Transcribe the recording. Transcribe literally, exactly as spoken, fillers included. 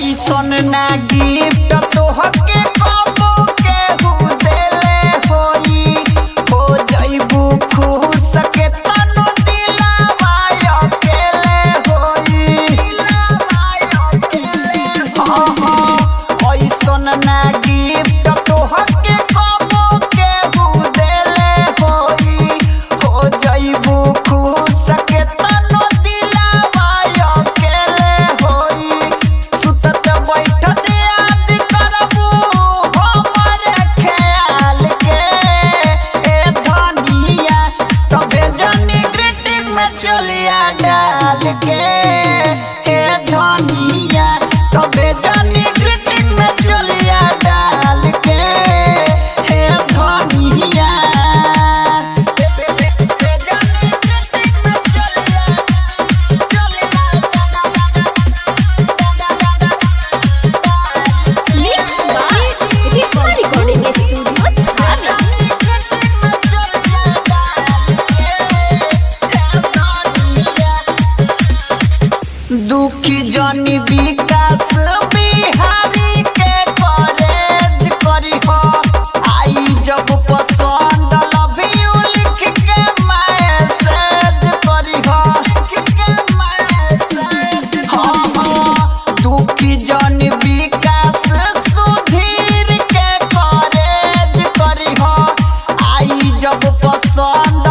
ऐसन ना गिफ्ट तोहके कबो केहू देले होई हो जइबू खुश के तनु दिलवा अकेले होई दिलवा अकेले हां ऐसन ना गिफ्ट तोहके कबो केहू देले होई हो जइबू खुश के तनु दिलवा अकेले होई सुतत बैठत याद करबू हमरे ख्याल के ए धनिया तबे जनी ग्रीटिंग में चलिया डाल के ए धनिया तबे जनी ग्रीटिंग में चलिया डाल के ए धनिया तबे जनी ग्रीटिंग में चलिया चलिया Mix by Risma Recording Studio, Dhaka. दुखी जनी विकास बिहारी के कॉलेज करी हो आई जब पसंद लव यू लिख के मैसेज करी हो लिख के मैसेज हाँ हाँ दुखी जनी विकास सुधीर के कॉलेज करी हो आई जब पसंद